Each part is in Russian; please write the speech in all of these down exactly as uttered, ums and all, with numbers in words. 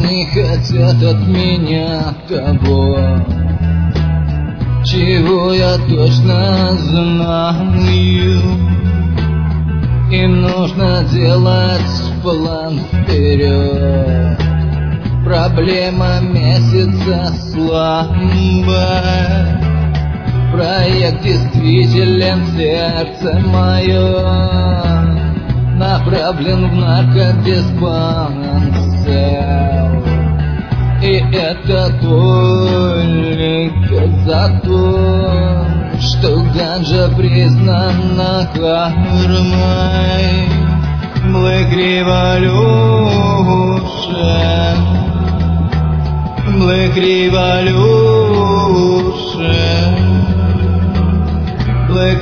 Они хотят от меня того, чего я точно знаю. Им нужно делать план вперед. Проблема месяца слабая. Проект действителен, сердце мое направлен в наркодиспансер. И это только за то, что ганджа признана кармой. Black Revolution, Black Revolution, Black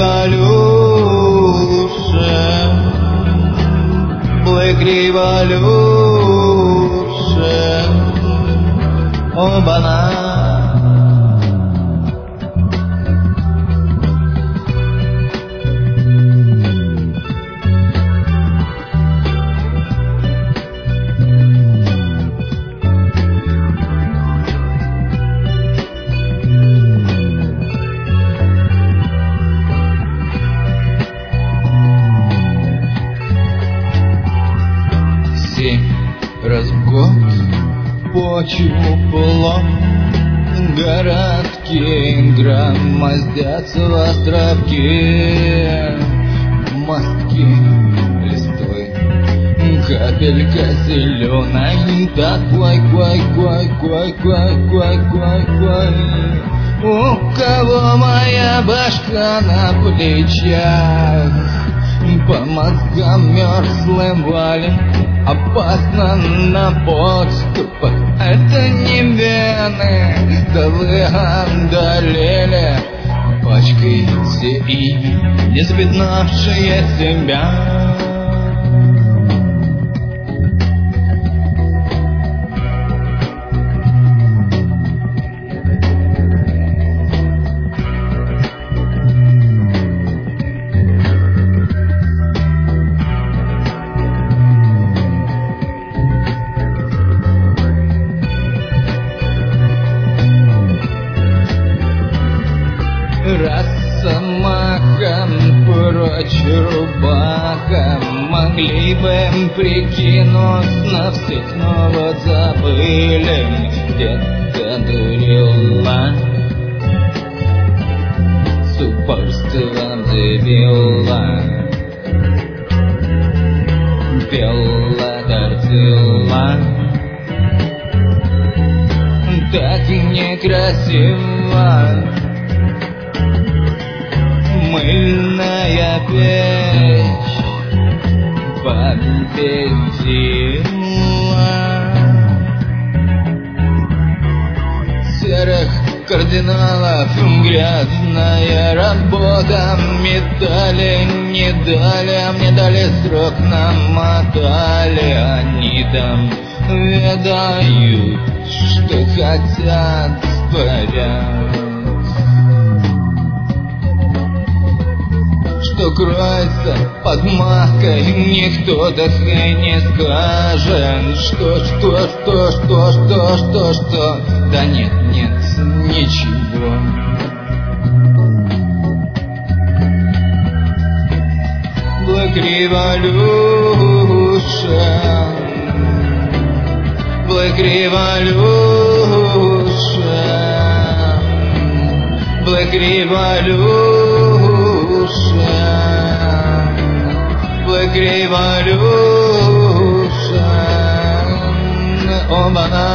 Revolution, Black Revolution. Оба-на. Раз в год почву плод, городки громоздятся в островке, мостки листвы, капелька зеленой, такой, кой, кой, кой, кой, кой, кой, кой. У кого моя башка на плечах, по мозгам мерзлым валим. Опасно на подступах, это не вены, да вы одолели пачкаете ими не запятнавшие себя. Росомахам прочь рубахам, могли бы прикинуться, всех снова забыли, где-то дурила, с упорством дебила, пела, тортила, так некрасиво. Мыльная печь победила. Серых кардиналов грязная работа. Медали не дали, мне дали срок, намотали. Они там ведают, что хотят, творят. Что кроется под маской, никто так и не скажет. Что, что, что, что, что, что, что, да нет, нет, ничего. Black Revolution, Black Revolution, Black Revolution, Black Revolution. Оба-на.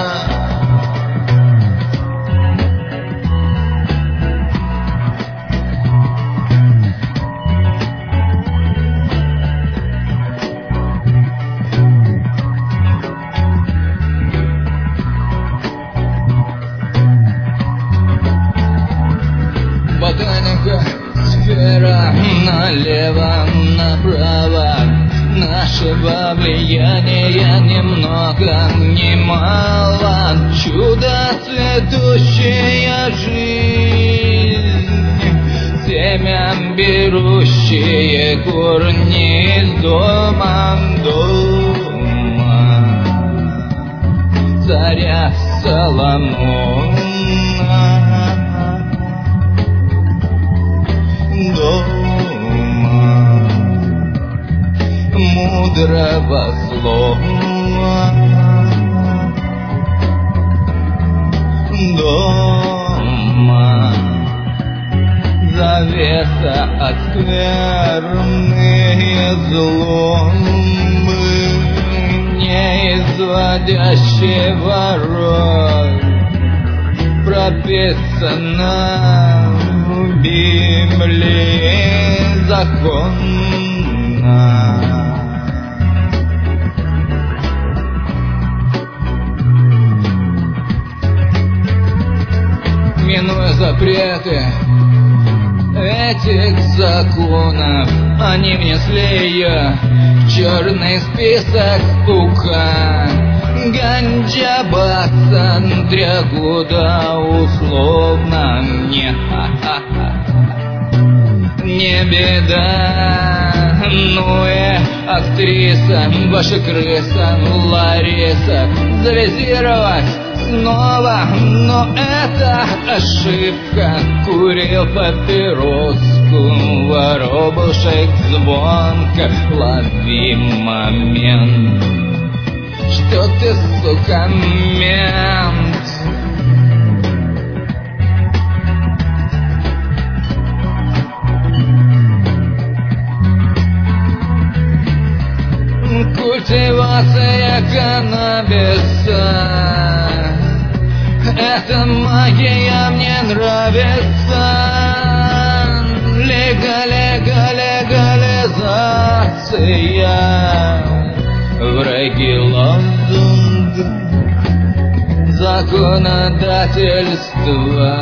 Ботаника, сфера, налево, направо. Нашего влияния немного, немало. Чудо цветущая жизнь, семя берущие корни из дома, дома. царя Соломона. Дома мудрого слова, дома завеса от скверны и злобы, не изводящего роль, прописана в Библии законно. Минуя запреты этих законов, они внесли ее в черный список УК. Ганджа, баксан, три года условно. Не, не беда, ну и актриса, ваша крыса, Лариса, завизировать снова, но это ошибка. Курил папироску, воробушек звонко. Лови момент, что ты, сука, мент. Культивация каннабиса, эта магия мне нравится. Лега, лега, легализация, враги лозунг законодательства.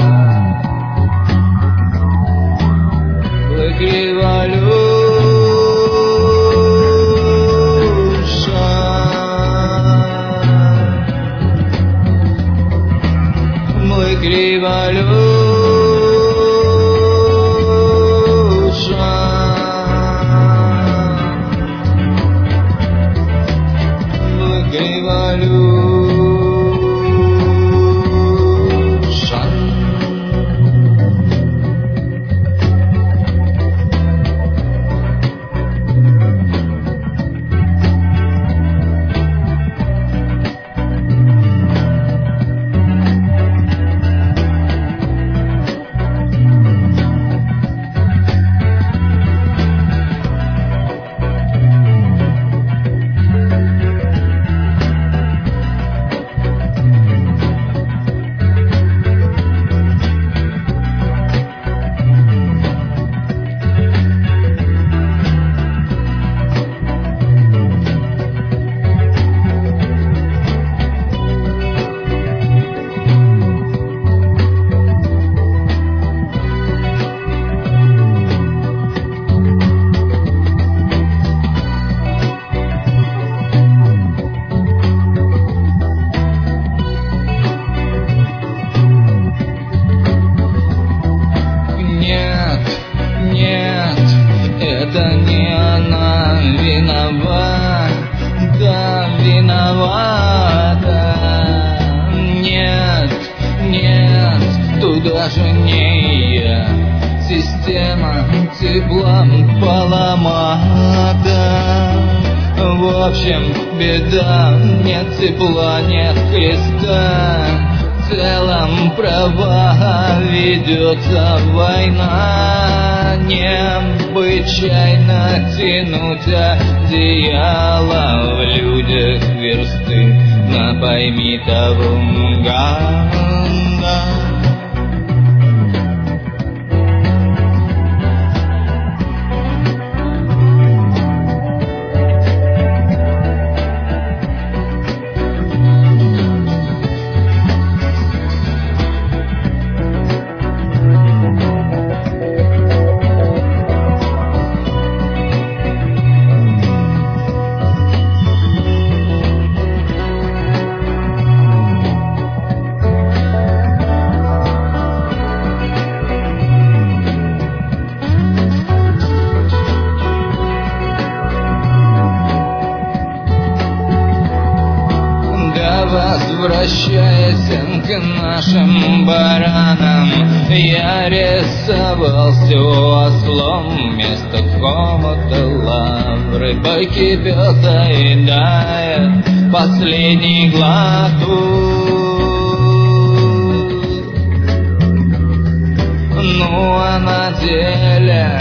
Даже не я, система теплом поломата. В общем, беда, нет тепла, нет Христа. В целом права, ведется война. Необычайно тянуть одеяло в людях версты, напойми того ганда. Возвращаясь к нашим баранам, я рисовал все ослом вместо хомота лавры. Рыбой кипел, заедает последний глоток. Ну а на деле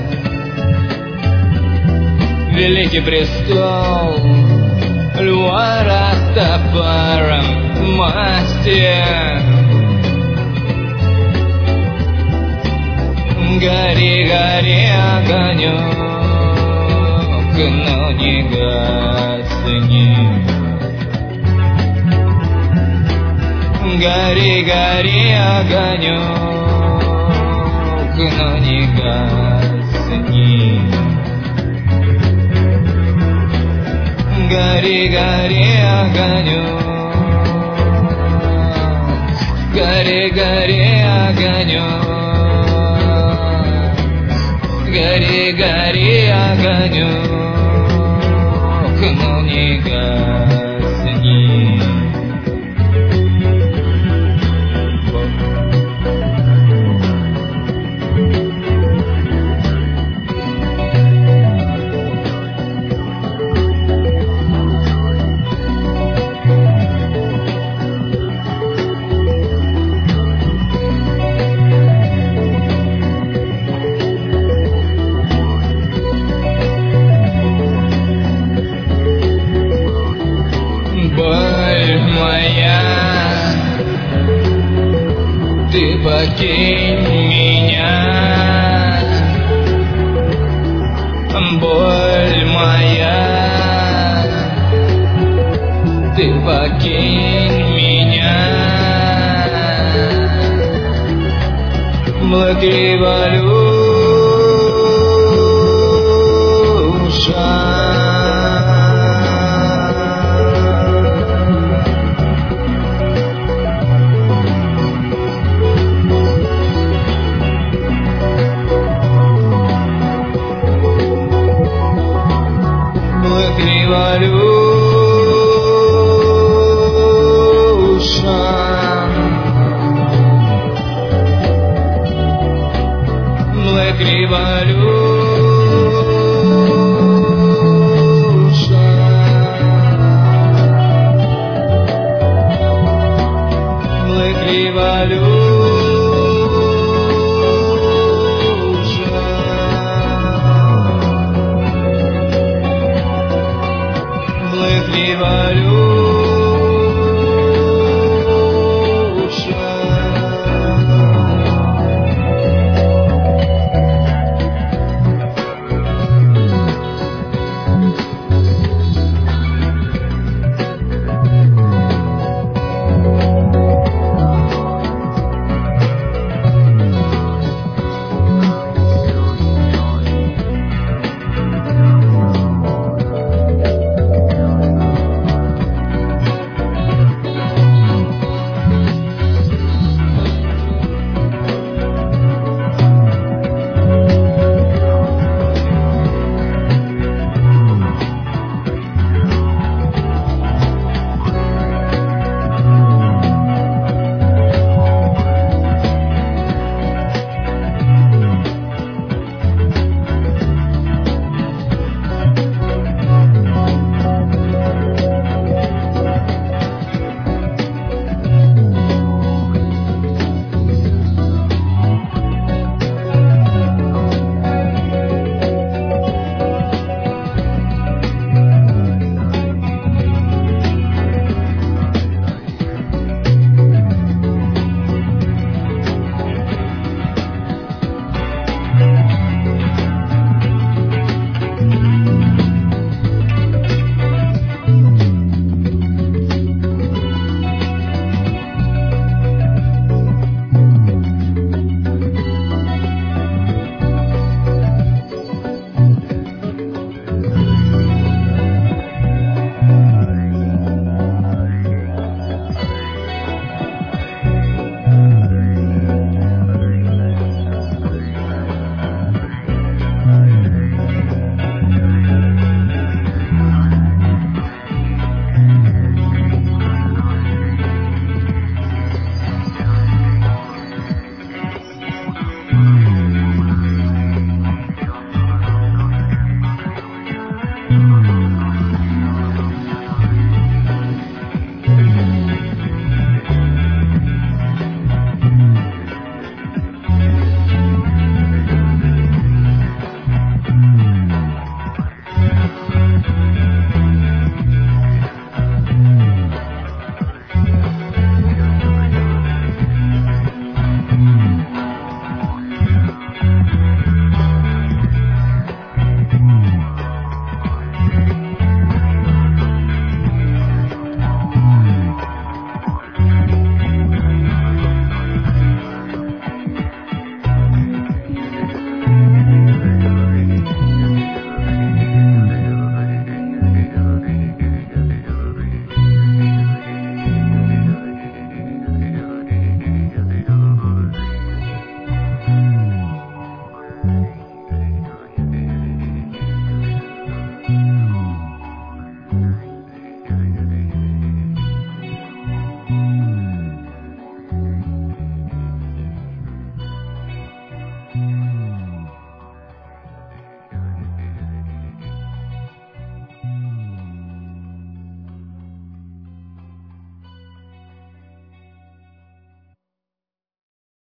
великий престол Льва Растафаром мастер. Гори, гори, огонек, но не гасни. Гори, гори, огонек, но не гасни. Гори, гори, огонек, гори, гори, огонек, гори, гори, огонек, но не гасни. Боль моя, ты покинь меня. Боль моя, ты покинь меня. Black Revolution. Black Revolution. Black Revolution. Black Revolution.